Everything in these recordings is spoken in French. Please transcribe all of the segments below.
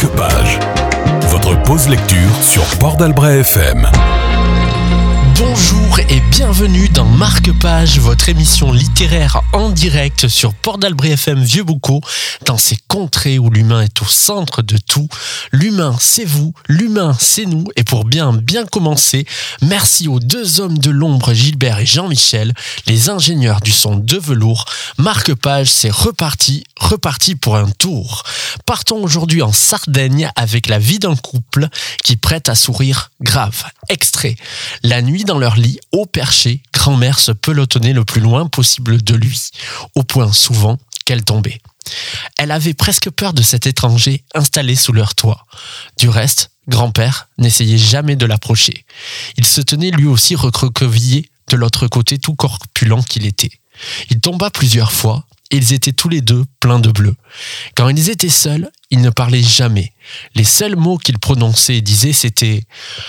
Marque-Page, votre pause lecture sur Port d'Albret FM. Bonjour et bienvenue dans Marque-Page, votre émission littéraire en direct sur Port d'Albret FM Vieux-Boucau, dans ces contrées où l'humain est au centre de tout. L'humain, c'est vous, l'humain, c'est nous. Et pour bien commencer, merci aux deux hommes de l'ombre, Gilbert et Jean-Michel, les ingénieurs du son de velours. Marque-Page, c'est reparti pour un tour. Partons aujourd'hui en Sardaigne avec la vie d'un couple qui prête à sourire grave. Extrait. La nuit dans leur lit, au perché, grand-mère se pelotonnait le plus loin possible de lui, au point souvent qu'elle tombait. Elle avait presque peur de cet étranger installé sous leur toit. Du reste, grand-père n'essayait jamais de l'approcher. Il se tenait lui aussi recroquevillé de l'autre côté, tout corpulent qu'il était. Il tomba plusieurs fois et ils étaient tous les deux pleins de bleu. Quand ils étaient seuls, ils ne parlaient jamais. Les seuls mots qu'ils prononçaient et disaient, c'était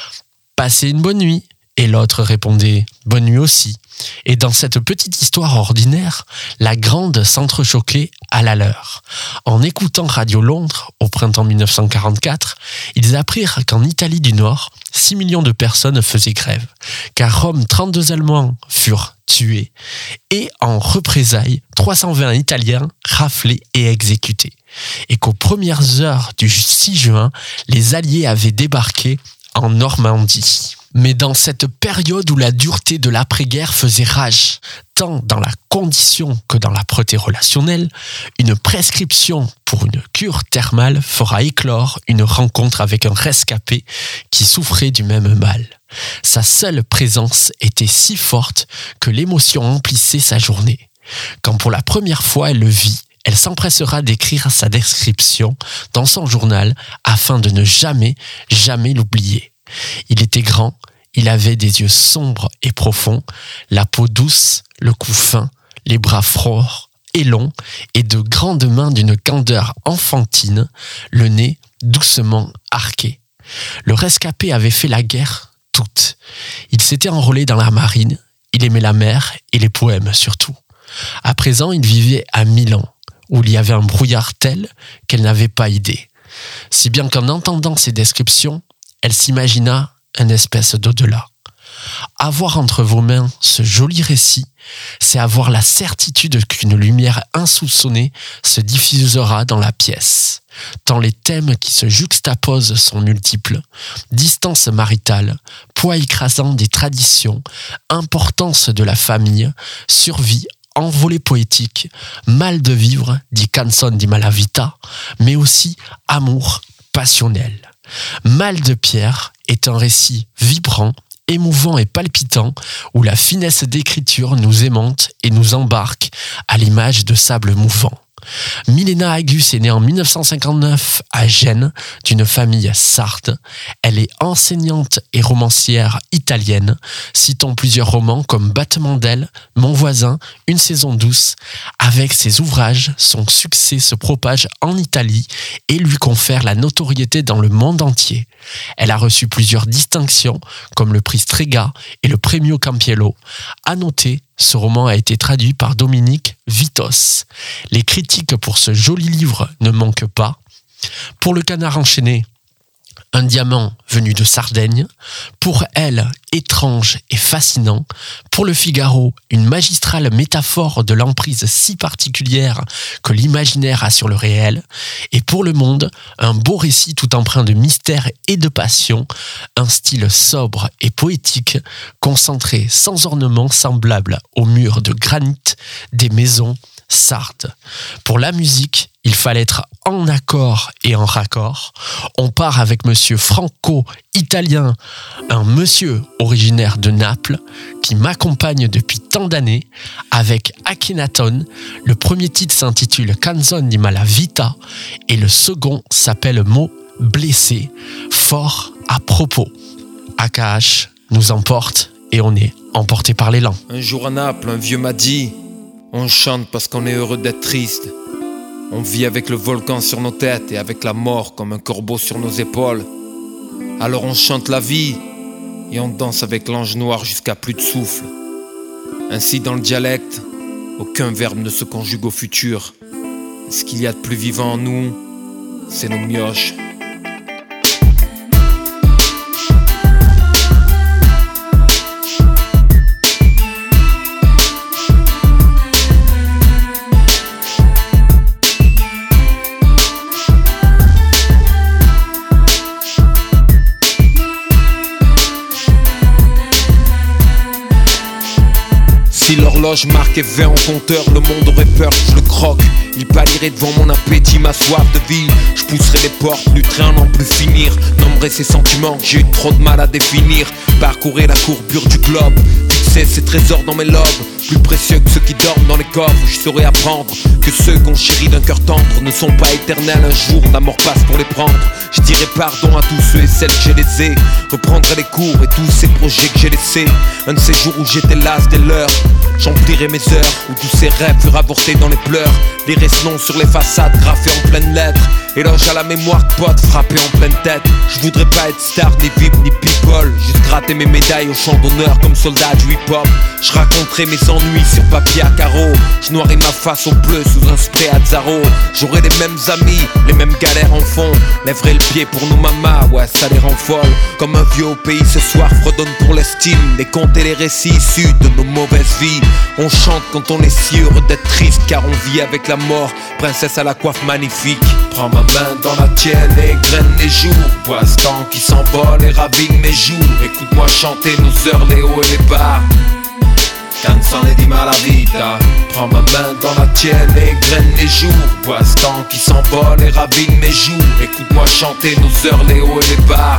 « Passez une bonne nuit ». Et l'autre répondait « Bonne nuit aussi ». Et dans cette petite histoire ordinaire, la grande s'entrechoquait à la leur. En écoutant Radio Londres, au printemps 1944, ils apprirent qu'en Italie du Nord, 6 millions de personnes faisaient grève, qu'à Rome, 32 Allemands furent tués, et en représailles, 320 Italiens raflés et exécutés. Et qu'aux premières heures du 6 juin, les Alliés avaient débarqué en Normandie. Mais dans cette période où la dureté de l'après-guerre faisait rage, tant dans la condition que dans la propreté relationnelle, une prescription pour une cure thermale fera éclore une rencontre avec un rescapé qui souffrait du même mal. Sa seule présence était si forte que l'émotion emplissait sa journée. Quand pour la première fois elle le vit, elle s'empressera d'écrire sa description dans son journal afin de ne jamais l'oublier. Il était grand, il avait des yeux sombres et profonds, la peau douce, le cou fin, les bras forts et longs, et de grandes mains d'une candeur enfantine, le nez doucement arqué. Le rescapé avait fait la guerre toute. Il s'était enrôlé dans la marine, il aimait la mer et les poèmes surtout. À présent, il vivait à Milan, où il y avait un brouillard tel qu'elle n'avait pas idée. Si bien qu'en entendant ces descriptions, elle s'imagina une espèce d'au-delà. Avoir entre vos mains ce joli récit, c'est avoir la certitude qu'une lumière insoupçonnée se diffusera dans la pièce. Tant les thèmes qui se juxtaposent sont multiples, distance maritale, poids écrasant des traditions, importance de la famille, survie, envolée poétique, mal de vivre, dit Canzone di Malavita, mais aussi amour passionnel. Mal de pierre est un récit vibrant, émouvant et palpitant où la finesse d'écriture nous aimante et nous embarque à l'image de sable mouvant. Milena Agus est née en 1959 à Gênes, d'une famille sarde. Elle est enseignante et romancière italienne. Citons plusieurs romans comme Battement d'ailes, Mon voisin, Une saison douce. Avec ses ouvrages, son succès se propage en Italie et lui confère la notoriété dans le monde entier. Elle a reçu plusieurs distinctions comme le prix Strega et le Premio Campiello. À noter, ce roman a été traduit par Dominique Vitos. Les critiques pour ce joli livre ne manquent pas. Pour Le Canard enchaîné, un diamant venu de Sardaigne. Pour Elle, étrange et fascinant. Pour Le Figaro, une magistrale métaphore de l'emprise si particulière que l'imaginaire a sur le réel. Et pour Le Monde, un beau récit tout empreint de mystère et de passion, un style sobre et poétique, concentré sans ornement semblable aux murs de granit des maisons sardes. Pour la musique, il fallait être en accord et en raccord. On part avec monsieur Franco, italien, un monsieur originaire de Naples, qui m'accompagne depuis tant d'années, avec Akhenaton. Le premier titre s'intitule Canzone di Malavita et le second s'appelle Mot blessé, fort à propos. AKH nous emporte et on est emporté par l'élan. Un jour à Naples, un vieux m'a dit: on chante parce qu'on est heureux d'être triste. On vit avec le volcan sur nos têtes et avec la mort comme un corbeau sur nos épaules. Alors on chante la vie et on danse avec l'ange noir jusqu'à plus de souffle. Ainsi dans le dialecte, aucun verbe ne se conjugue au futur. Ce qu'il y a de plus vivant en nous, c'est nos mioches l'horloge marquait 20 en compteur. Le monde aurait peur que je le croque. Il pâlirait devant mon appétit, ma soif de vie. Je pousserai les portes, lutterai à n'en plus finir. Nommerai ces sentiments que j'ai eu trop de mal à définir. Parcourir la courbure du globe, fixer ces trésors dans mes lobes. Plus précieux que ceux qui dorment dans les coffres. Je saurais apprendre que ceux qu'on chérit d'un cœur tendre ne sont pas éternels. Un jour la mort passe pour les prendre. Je dirai pardon à tous ceux et celles que j'ai lésés. Reprendrai les cours et tous ces projets que j'ai laissés. Un de ces jours où j'étais las des leurs. J'emplirai mes heures où tous ces rêves furent avortés dans les pleurs. Les restes sur les façades graffés en pleines lettres. Éloge à la mémoire de potes frappés en pleine tête. Je voudrais pas être star, ni VIP, ni people. Juste gratter mes médailles au champ d'honneur comme soldat du hip-hop. Je raconterai mes ennuis sur papier à carreaux. Je noirai ma face au bleu sous un spray à Zaro. J'aurai les mêmes amis, les mêmes galères en fond. Lèverai le pied pour nos mamas, ouais ça les rend folles. Comme un vieux au pays ce soir fredonne pour l'estime. Les contes et les récits issus de nos mauvaises vies. On chante quand on est si heureux d'être triste, car on vit avec la mort. Princesse à la coiffe magnifique. Prends ma main dans la tienne et graine les jours. Vois ce temps qui s'envole et ravine mes joues. Écoute-moi chanter nos heures, les hauts et les bas. Canzone di malavita. Prends ma main dans la tienne et graine les jours. Vois ce temps qui s'envole et ravine mes joues. Écoute-moi chanter nos heures, les hauts et les bas.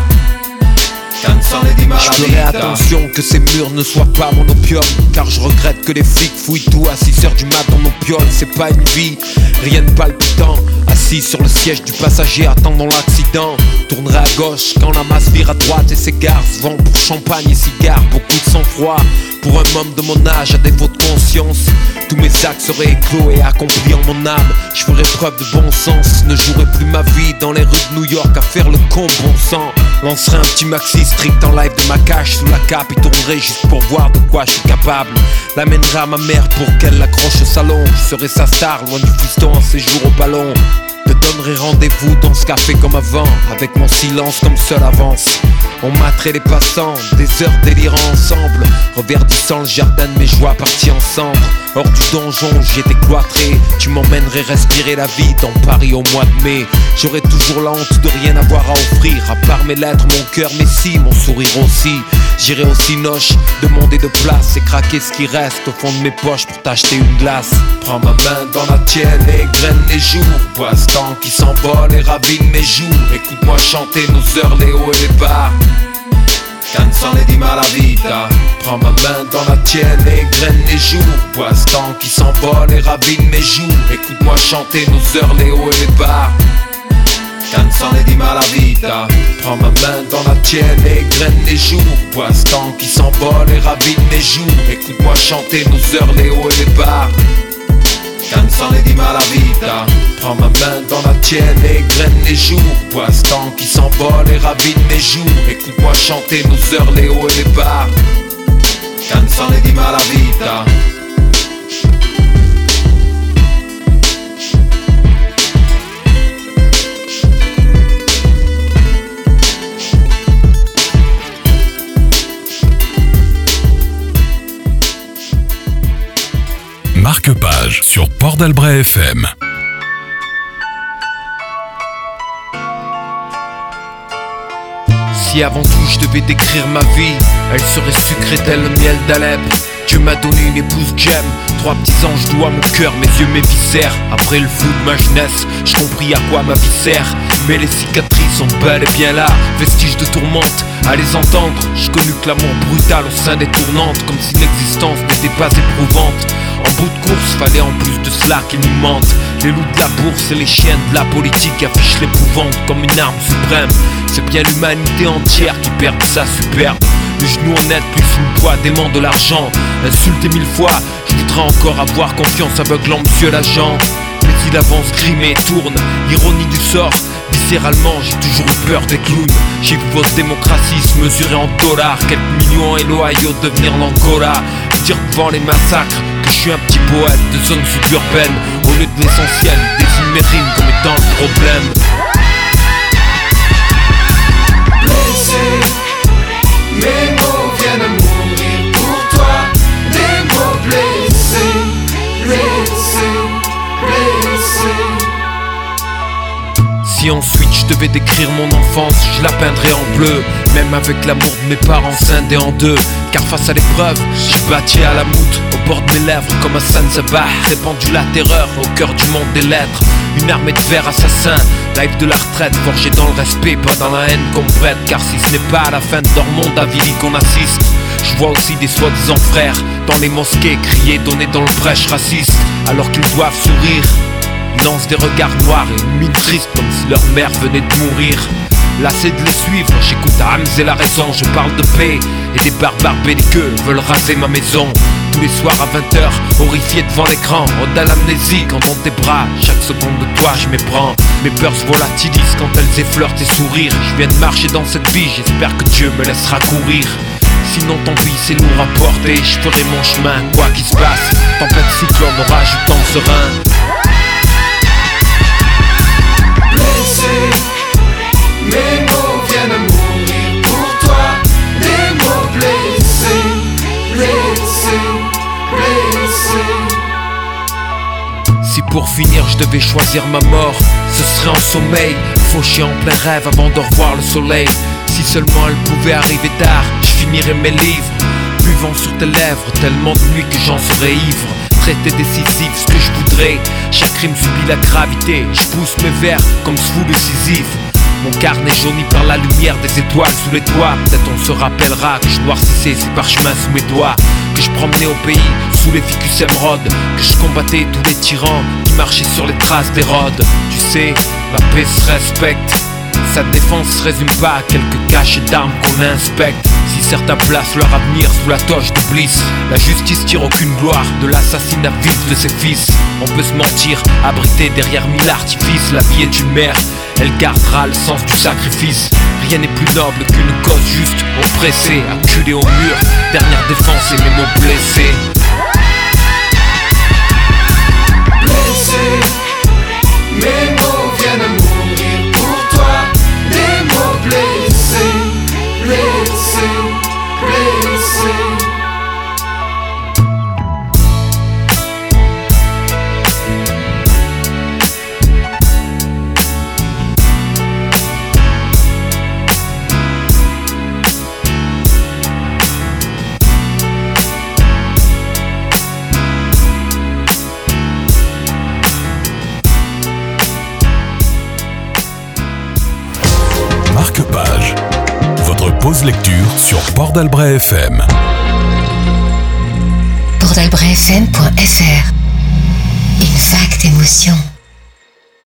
Je ferai attention que ces murs ne soient pas mon opium. Car je regrette que les flics fouillent tout à 6h du mat dans nos pioles. C'est pas une vie, rien de palpitant. Assis sur le siège du passager attendant l'accident. Tournerai à gauche quand la masse vire à droite et s'égare. Se vend pour champagne et cigares, beaucoup de sang-froid. Pour un homme de mon âge à défaut de conscience, tous mes actes seraient éclos et accomplis en mon âme. Je ferai preuve de bon sens, ne jouerai plus ma vie dans les rues de New York à faire le con bon sang. Lancerai un petit maxi strict en live de ma cage sous la cape et tournerai juste pour voir de quoi je suis capable. L'amènerai à ma mère pour qu'elle l'accroche au salon. Je serai sa star, loin du fiston en séjour au ballon. Te donnerai rendez-vous dans ce café comme avant, avec mon silence comme seule avance. On materait les passants, des heures délirant ensemble, reverdissant le jardin de mes joies partis en cendres. Hors du donjon où j'étais cloîtré, tu m'emmènerais respirer la vie dans Paris au mois de mai. J'aurais toujours la honte de rien avoir à offrir, à part mes lettres, mon cœur, mais si, mon sourire aussi. J'irai au cinoche, demander de place et craquer ce qui reste au fond de mes poches pour t'acheter une glace. Prends ma main dans la tienne et graine les jours. Vois ce temps qui s'envole et ravine mes joues. Écoute-moi chanter nos heures, les hauts et les bas. Canzone di malavita. Prends ma main dans la tienne et graine les jours. Vois ce temps qui s'envole et ravine mes joues. Écoute-moi chanter nos heures, les hauts et les bas. Canzone di malavita. Prends ma main dans la tienne et graine les jours. Vois ce temps qui s'envole et ravine mes joues. Écoute-moi chanter nos heures, les hauts et les bas. Canzone di malavita. Prends ma main dans la tienne et graine les jours. Vois ce temps qui s'envole et ravine mes joues. Écoute-moi chanter nos heures, les hauts et les bas. Canzone di malavita. Marque-page sur Port d'Albret FM. Si avant tout je devais décrire ma vie, elle serait sucrée tel le miel d'Alep. Dieu m'a donné une épouse que j'aime, 3 petits anges doux à mon cœur, mes yeux, mes viscères. Après le flou de ma jeunesse, je compris à quoi ma vie sert. Mais les cicatrices sont bel et bien là, vestiges de tourmente. À les entendre, j'ai connu que l'amour brutal au sein des tournantes, comme si l'existence n'était pas éprouvante. En bout de course, fallait en plus de cela qu'ils nous mentent. Les loups de la bourse et les chiens de la politique affichent l'épouvante comme une arme suprême. C'est bien l'humanité entière qui perd sa superbe. Le genou honnête plus sous le poids dément de l'argent. Insulté 1000 fois, je voudrais encore avoir confiance aveuglant monsieur l'agent. Mais il avance, grime et tourne, ironie du sort. Viscéralement, j'ai toujours eu peur des clowns. J'ai vu votre démocratie se mesurer en dollars. Quelques millions et l'Ohio devenir l'Angola. Dire devant les massacres que je suis un petit poète de zone suburbaine. Au lieu de l'essentiel, désigne mes rimes comme étant le problème. Blessé, mes mots viennent mourir pour toi. Des mots blessés, blessés, blessés. Si ensuite je devais décrire mon enfance, je la peindrais en bleu. Même avec l'amour de mes parents scindés en deux. Car face à l'épreuve, j'ai bâti à la moute au bord de mes lèvres comme un Sanzaba. Répandu la terreur au cœur du monde des lettres. Une armée de vers assassins, live de la retraite, forgé dans le respect, pas dans la haine qu'on me prête. Car si ce n'est pas à la fin de leur monde avili qu'on assiste, je vois aussi des soi-disant frères dans les mosquées crier, donner dans le prêche raciste. Alors qu'ils doivent sourire, ils lancent des regards noirs et une mine triste comme si leur mère venait de mourir. Lassé de les suivre, j'écoute à Hamz et la raison. Je parle de paix et des barbares belliqueux veulent raser ma maison. Tous les soirs à 20h, horrifié devant l'écran, ode à l'amnésie quand dans tes bras. Chaque seconde de toi je m'ébranle. Mes peurs se volatilisent quand elles effleurent tes sourires. Je viens de marcher dans cette vie, j'espère que Dieu me laissera courir. Sinon tant pis, c'est lourd à porter. Je ferai mon chemin, quoi qu'il se passe. Tempête, cyclone, orage ou temps serein. Blessé, mes mots viennent mourir pour toi. Des mots blessés, blessés, blessés. Si pour finir je devais choisir ma mort, ce serait en sommeil, fauché en plein rêve avant de revoir le soleil. Si seulement elle pouvait arriver tard, je finirais mes livres, buvant sur tes lèvres, tellement de nuits que j'en serais ivre. Traité décisif, ce que je voudrais, chaque rime subit la gravité. Je pousse mes vers comme sous le Sisyphe. Mon carnet jauni par la lumière des étoiles sous les toits. Peut-être on se rappellera que je noircissais ces parchemins sous mes doigts. Que je promenais au pays sous les ficus émeraudes. Que je combattais tous les tyrans qui marchaient sur les traces d'Hérode. Tu sais, la paix se respecte. Sa défense se résume pas à quelques cachets d'armes qu'on inspecte. Si certains placent leur avenir sous la toge de Bliss, la justice tire aucune gloire de l'assassinat vif de ses fils. On peut se mentir, abrité derrière mille artifices. La vie est une mère, elle gardera le sens du sacrifice. Rien n'est plus noble qu'une cause juste, oppressée, acculée au mur. Dernière défense et mes mots blessés. Blessé, mes mots viennent mourir pour toi. Des mots blessés, blessés, blessés. Marque-page, votre pause lecture sur Port d'Albret FM. Portalbrefm.fr. Une fact émotion.